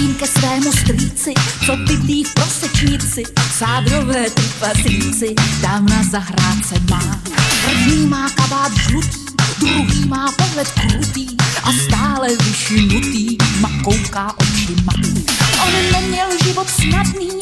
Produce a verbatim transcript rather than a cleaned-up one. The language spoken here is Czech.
Chodím ke svému strýci, co bydlí v prosečnici, sádrové trpaslíci, tam na zahrádce má. První má kabát žlutý, druhý má pohled krutý a stále vyšinutý ma kouká očima. On neměl život snadný,